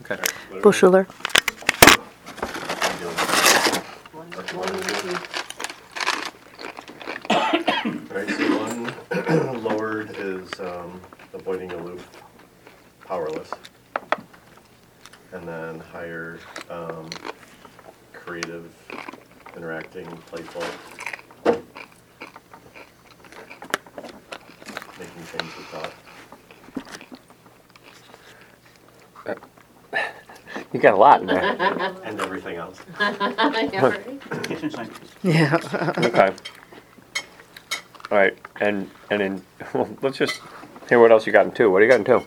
Okay. Buschuller. Alright, so one lowered is avoiding aloof, powerless. And then higher, creative, interacting, playful. Making change with thought. You got a lot in there. And everything else. Yeah, right. Kitchen scientist. Yeah. Okay. All right, and in well, let's just hear what else you got in two. What do you got in two?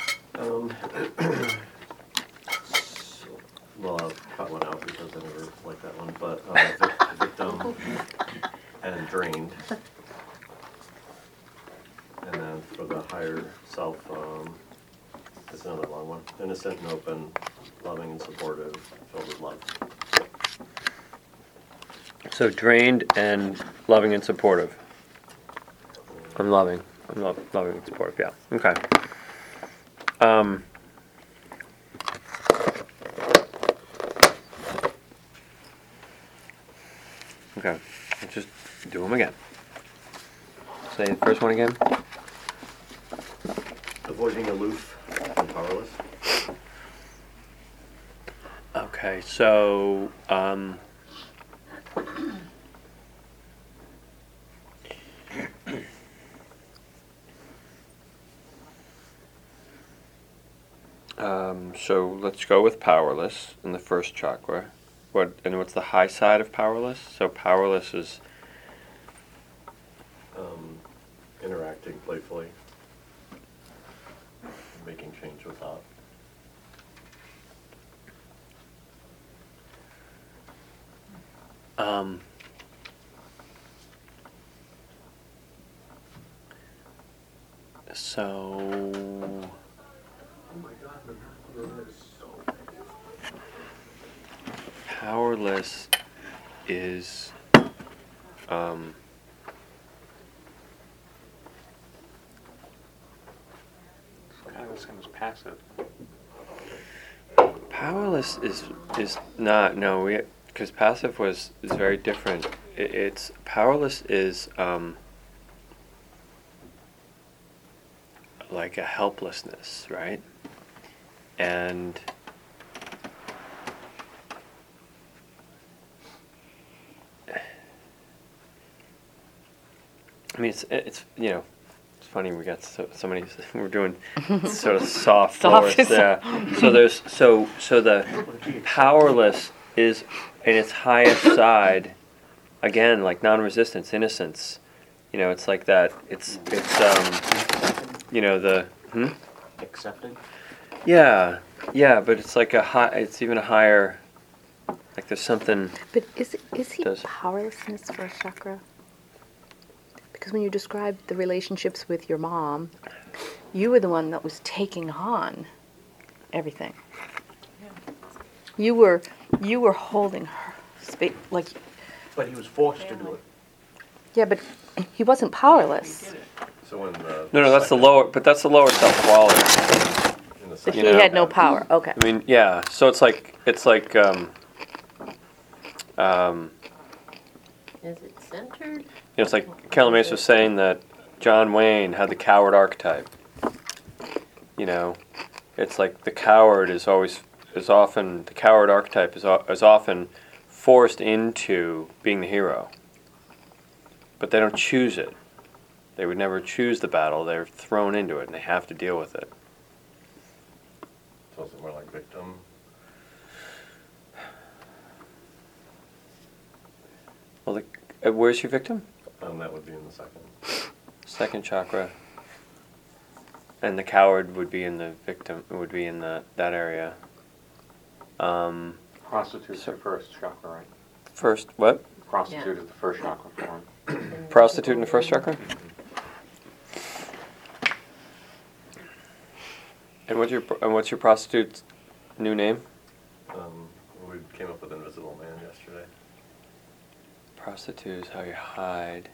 Well, I'll cut one out because I never liked that one, but victim and drained. And then for the higher self, it's another long one. Innocent and open, loving and supportive, filled with love. So drained and loving and supportive. I'm loving. Loving and supportive. Yeah. Okay. Okay. Let's just do them again. Say the first one again. Avoiding aloof and powerless. Okay. So so let's go with powerless in the first chakra. What's the high side of powerless? So powerless is Interacting playfully. Making change with thought. So powerless is Kind of the same as passive. powerless is not no we because passive is very different. It's powerless is like a helplessness, right? And I mean it's you know it's funny we got so many we're doing sort of soft Soft. floors there. So there's so the powerless is in its highest side again like non-resistance, innocence. You know, it's like that. It's you know the Accepting. yeah but it's like a high. It's even a higher. Like there's something. But is he Does- powerlessness first chakra? Because when you described the relationships with your mom, you were the one that was taking on everything. You were holding her space, like But he was forced to do it. yeah, but he wasn't powerless. So when the No, that's the lower. But that's the lower self quality. in the But second he know. had no power. Okay. I mean, yeah. So it's like Is it centered? it's like Carolyn Mace was saying that John Wayne had the coward archetype. You know, it's like the coward is often the coward archetype is often forced into being the hero. But they don't choose it. They would never choose the battle. They're thrown into it, and they have to deal with it. So it's more like victim. Well, where's your victim? That would be in the second. Second chakra. And the coward would be in the victim. Would be in that area. Prostitute's the first chakra, right? First, what? Prostitute is the first chakra form. Prostitute in the first chakra. And what's your prostitute's new name? We came up with Invisible Man yesterday. Prostitute is how you hide.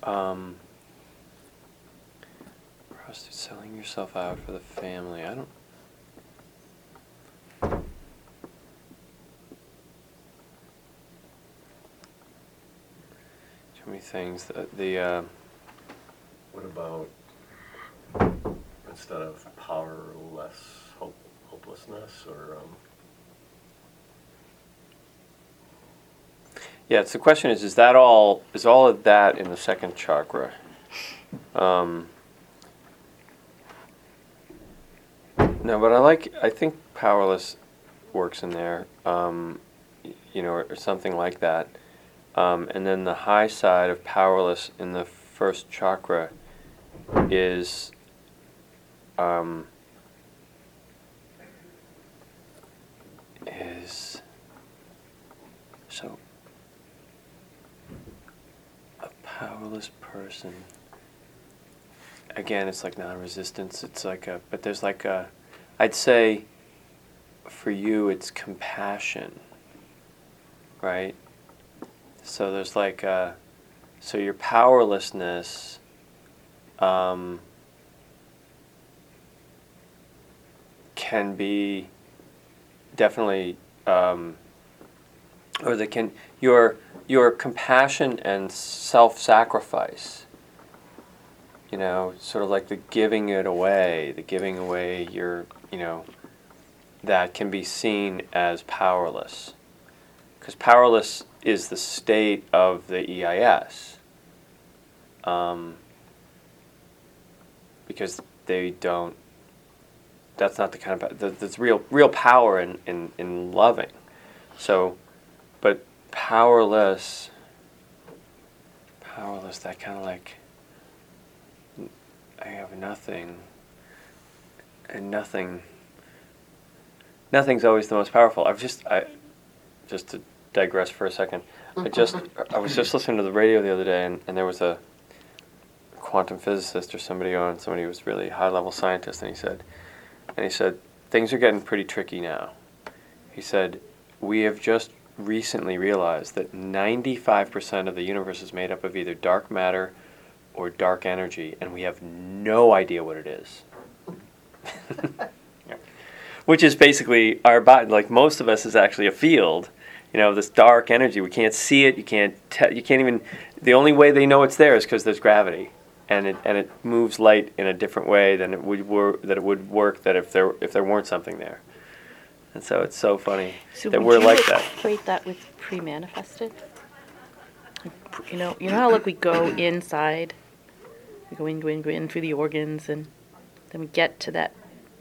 prostitute selling yourself out for the family. I don't. Too many things. What about instead of powerless, hopelessness, or Yeah, it's the question is that all of that in the second chakra? No, but I think powerless works in there, or something like that. And then the high side of powerless in the first chakra is so a powerless person. Again, it's like non-resistance. It's like but there's like I'd say for you it's compassion, right? So there's like so your powerlessness can be definitely or they can your compassion and self-sacrifice, sort of like the giving away your, that can be seen as powerless. Because powerless is the state of the EIS. Because they don't, that's not the kind of, that's real power in loving. So, but powerless, that kind of like, I have nothing, and nothing's always the most powerful. Just to digress for a second, I was just listening to the radio the other day, and there was a quantum physicist or somebody who was really high-level scientist, and he said, things are getting pretty tricky now. He said, we have just recently realized that 95% of the universe is made up of either dark matter or dark energy, and we have no idea what it is. Which is basically our body. Like most of us is actually a field, this dark energy. We can't see it. You can't even. The only way they know it's there is because there's gravity, and it moves light in a different way than it would work. That if there weren't something there. And so it's so funny that we're like that. So would you equate that with pre-manifested? You know how like we go inside, we go in through the organs, and then we get to that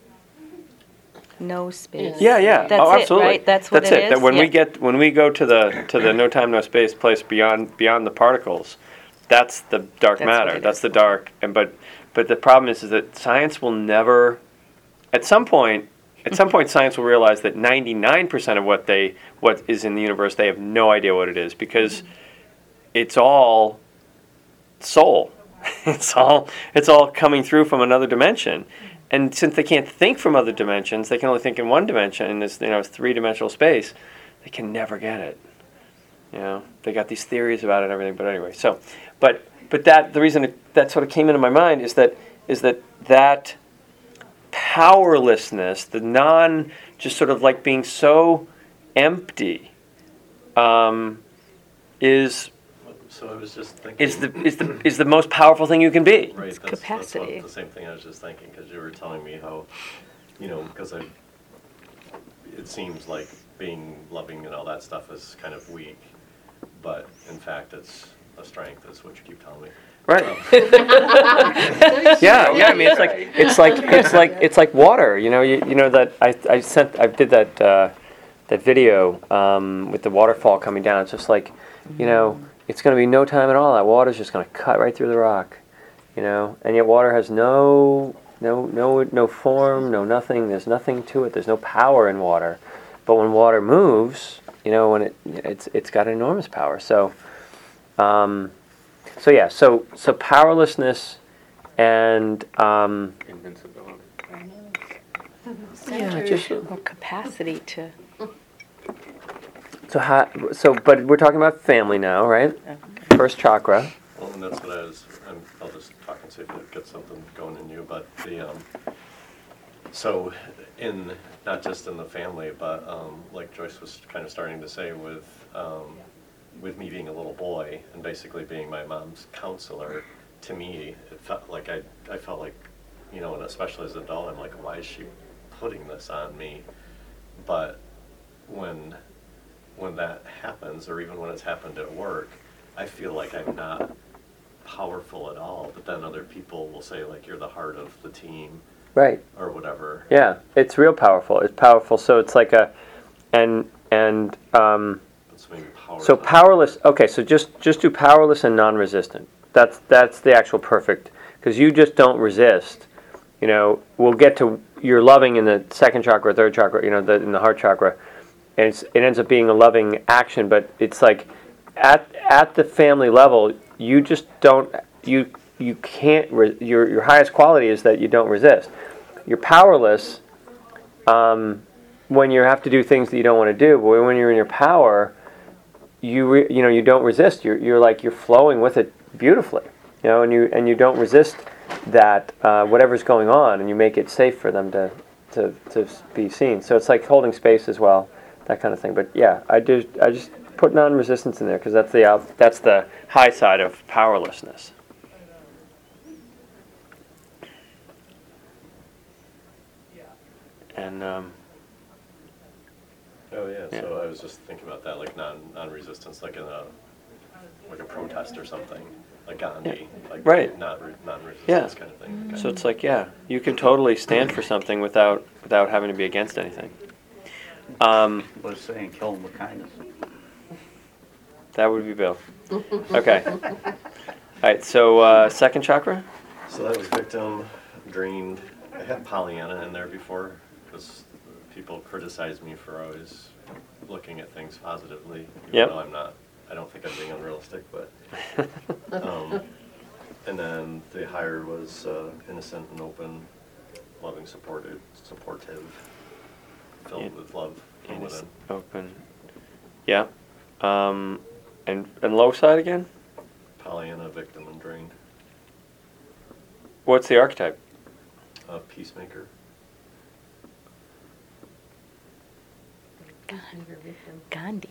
no space. Yeah. That's it, absolutely. right? That's what it is? That when we go to the no time no space place beyond the particles, that's the dark matter. That's the dark. But the problem is that science will never. At some point, science will realize that 99% of what is in the universe, they have no idea what it is, because it's all soul. It's all coming through from another dimension. And since they can't think from other dimensions, they can only think in one dimension, in this three-dimensional space. They can never get it. They got these theories about it and everything. But anyway, but that the reason that sort of came into my mind is that powerlessness, the just sort of like being so empty, is. So I was just thinking. Is the most powerful thing you can be. Right, It's that's capacity. the same thing I was just thinking, because you were telling me how, because it seems like being loving and all that stuff is kind of weak, but in fact it's a strength, is what you keep telling me. Right. Yeah. I mean, it's like water. That I did that video with the waterfall coming down. It's just like, it's going to be no time at all. That water's just going to cut right through the rock, And yet water has no form, no nothing. There's nothing to it. There's no power in water. But when water moves, when it's got enormous power. So powerlessness and Invincibility. Or capacity to. but we're talking about family now, right? First chakra. Well, and that's what I was get something going in you, but so not just in the family, but like Joyce was kind of starting to say with me being a little boy and basically being my mom's counselor, to me, it felt like I felt like, and especially as an adult, I'm like, why is she putting this on me? But when that happens, or even when it's happened at work, I feel like I'm not powerful at all, but then other people will say, like, you're the heart of the team, Right. or whatever. Yeah, it's real powerful. It's powerful. So it's like It's maybe power. so powerless. Okay, so just do powerless and non-resistant. That's the actual perfect, because you just don't resist. We'll get to your loving in the second chakra, third chakra. In the heart chakra, and it ends up being a loving action. But it's like at the family level, you just don't. You can't. Your highest quality is that you don't resist. You're powerless when you have to do things that you don't want to do. But when you're in your power, you don't resist. You're flowing with it beautifully. And you don't resist that whatever's going on, and you make it safe for them to be seen. So it's like holding space as well, that kind of thing. But yeah, I just put non-resistance in there because that's the high side of powerlessness. And Oh yeah. Yeah. So I was just thinking about that, like non-resistance, like in a protest or something, like Gandhi, like Right. non-resistance Yeah. kind of thing. so it's like, yeah, you can totally stand for something without having to be against anything. What is saying, kill him with kindness. That would be Bill. Okay. All right. So second chakra. So that was victim, dreamed. I had Pollyanna in there before because people criticize me for always looking at things positively. Even Yep. though I'm not. I don't think I'm being unrealistic, but. And then the higher was innocent and open, loving, supportive, filled Yeah. with love from within. Open. Yeah. And low side again. Pollyanna, victim, and drained. What's the archetype? Peacemaker. Gandhi.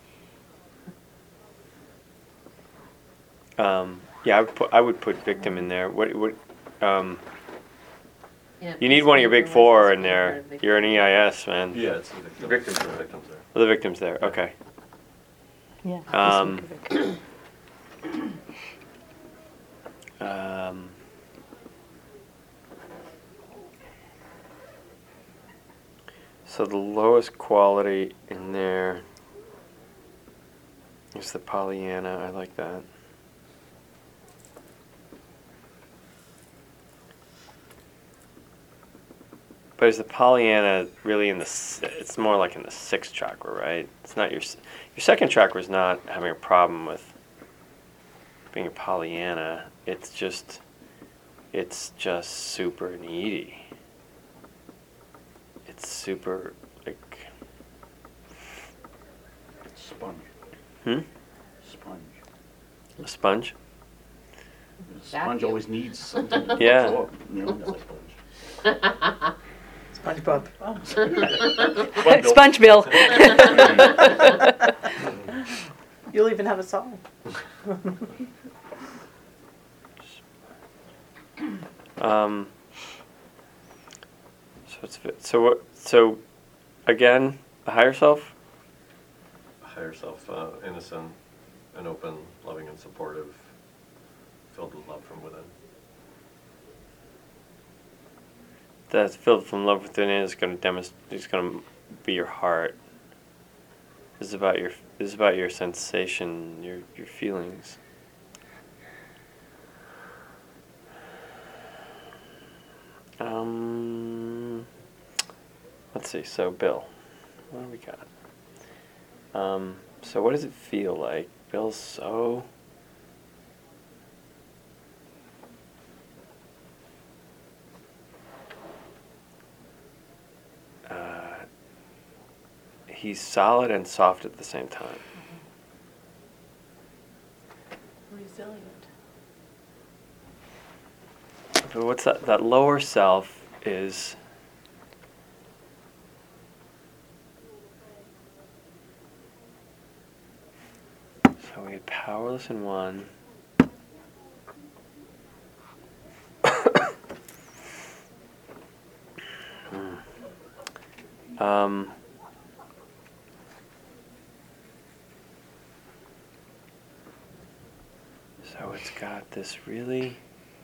Yeah, I would put victim in there. What Yeah, you need one of your big four in peacemaker there. versus victim. You're an EIS, man. Yeah, it's the victim. Victims The are- victims there. Oh, the victim's there. Okay. Yeah. Um, peacemaker. So the lowest quality in there is the Pollyanna. I like that. But is the Pollyanna really in it's more like in the sixth chakra, right? It's not your second chakra is not having a problem with being a Pollyanna. It's just super needy. It's super like Sponge. Hmm? Sponge. A sponge. A sponge Vacuum. always needs something to Yeah. absorb, that's a sponge. SpongeBob. Sponge. Sponge Bill. You'll even have a song. So again, the higher self. Higher self, innocent and open, loving and supportive, filled with love from within. That's filled from love within is going to demonstrate. It's going to be your heart. This is about your sensation, your feelings. Let's see. So Bill, what do we got? So what does it feel like? Bill's so. He's solid and soft at the same time. Resilient. But what's that? That lower self is. So we had powerless in one. um, so it's got this really.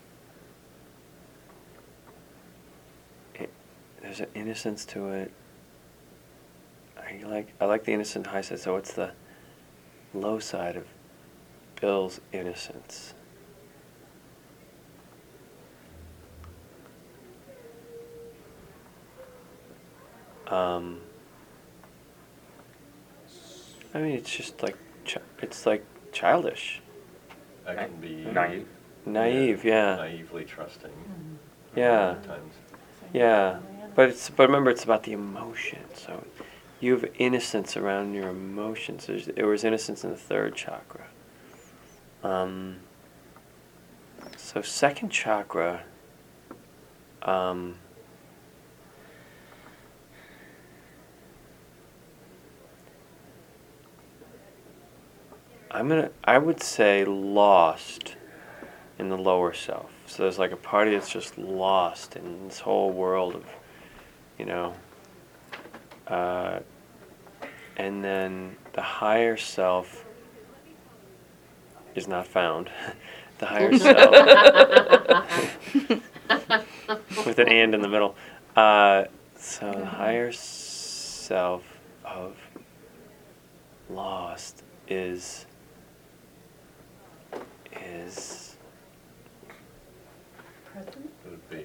There's an innocence to it. I like the innocent high side. So what's the low side of Bill's innocence? I mean, it's just like it's like childish, That can be Naive. naive. Yeah, naively trusting. yeah, At times. yeah. But remember, it's about the emotion. So you have innocence around your emotions. There was innocence in the third chakra. So second chakra. I would say lost in the lower self. So there's like a party that's just lost in this whole world of, you know, and then the higher self is not found. The higher self, with an and in the middle. So the higher self of lost is It would be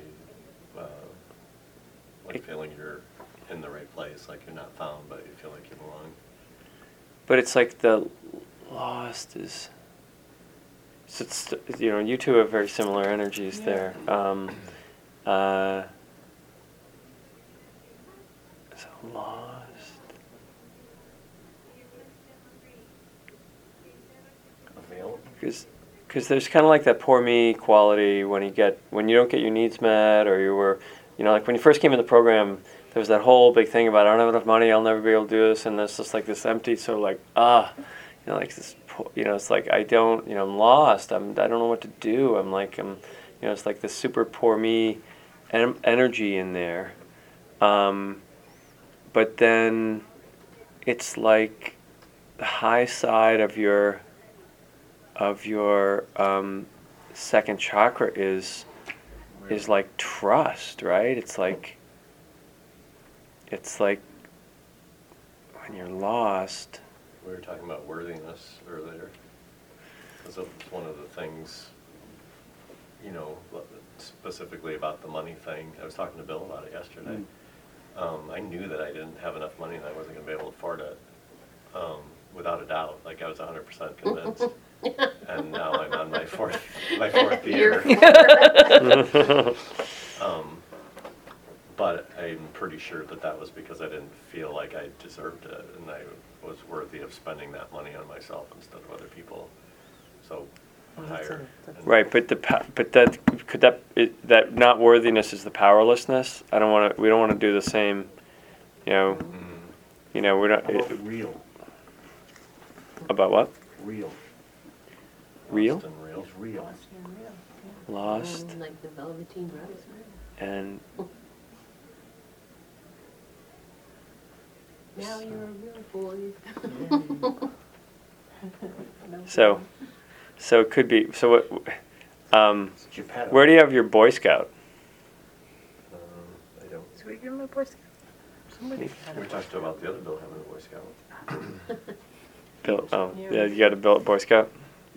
like feeling you're in the right place, like you're not found, but you feel like you belong. but it's like the lost is. So it's, you know, you two have very similar energies there. So lost. Available. Because there's kind of like that poor me quality when you don't get your needs met, or you were, you know, like when you first came in the program, there was that whole big thing about I don't have enough money, I'll never be able to do this, and there's just like this empty sort of like you know, like this, you know, it's like I don't, you know, I'm lost. I don't know what to do. You know, it's like this super poor me energy in there. But then it's like the high side of your second chakra is like trust, right? It's like when you're lost. We were talking about worthiness earlier. Because it's one of the things, you know, specifically about the money thing. I was talking to Bill about it yesterday. I knew that I didn't have enough money and I wasn't going to be able to afford it, without a doubt. Like I was 100% convinced. And now I'm on my fourth year. But I'm pretty sure that was because I didn't feel like I deserved it, and I was worthy of spending that money on myself instead of other people. So higher. Right, but that not worthiness is the powerlessness. We don't want to do the same, you know. You know, we're not Real. about what? Real. Real, Lost and real. He's real. lost, Like the Velveteen Brothers. and Now you're a real boy. so it could be. So what? It's Geppetto. Where do you have your Boy Scout? I don't. So we give him a Boy Scout. Somebody. We talked about the other Bill having a Boy Scout. Bill, Yeah. yeah, you got a Boy Scout.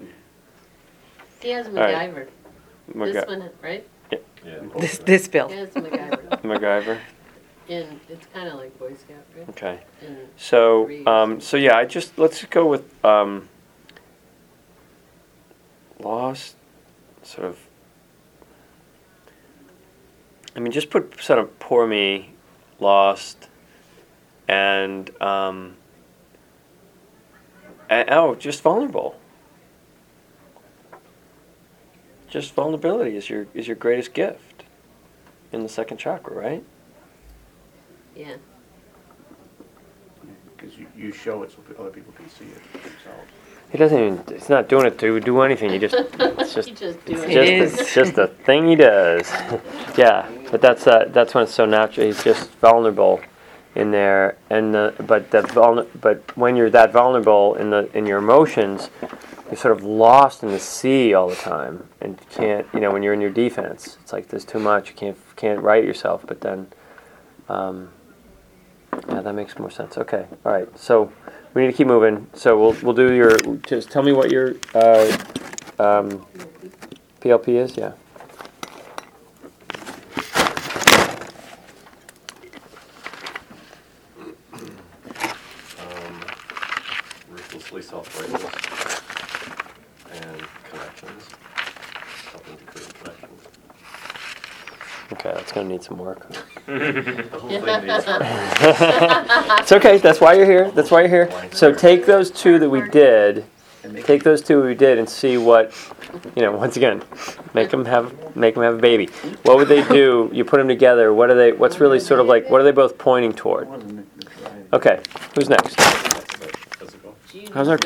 He has right. MacGyver. MacGy- This one, right? Yeah. This Bill. He has MacGyver. MacGyver. And it's kind of like Boy Scout, right? Okay. And So yeah, let's go with lost, sort of. I mean, just put sort of poor me, lost, and just vulnerable. just vulnerability is your greatest gift in the second chakra, right? Yeah. Because you show it so other people can see it themselves. He doesn't even. He's not doing it to do anything. It's just. You just do It's it. It just, is. it's just a thing he does. Yeah, but that's when it's so natural. He's just vulnerable in there, and but when you're that vulnerable in your emotions, you're sort of lost in the sea all the time, and you can't. When you're in your defense, it's like there's too much. You can't right yourself. But then, yeah, that makes more sense. Okay, all right. So we need to keep moving. So we'll do your. Just tell me what your PLP is. Yeah. Ruthlessly self-righteous and connections, helping to create connections. Okay, that's gonna need some work. The whole thing needs It's okay. That's why you're here. That's why you're here. So take those two that we did. And they Take those two we did and see what. Once again, make them have a baby. What would they do? You put them together. What are they? What's really sort of like? What are they both pointing toward? wasn't it? Okay, who's next? physical. How's our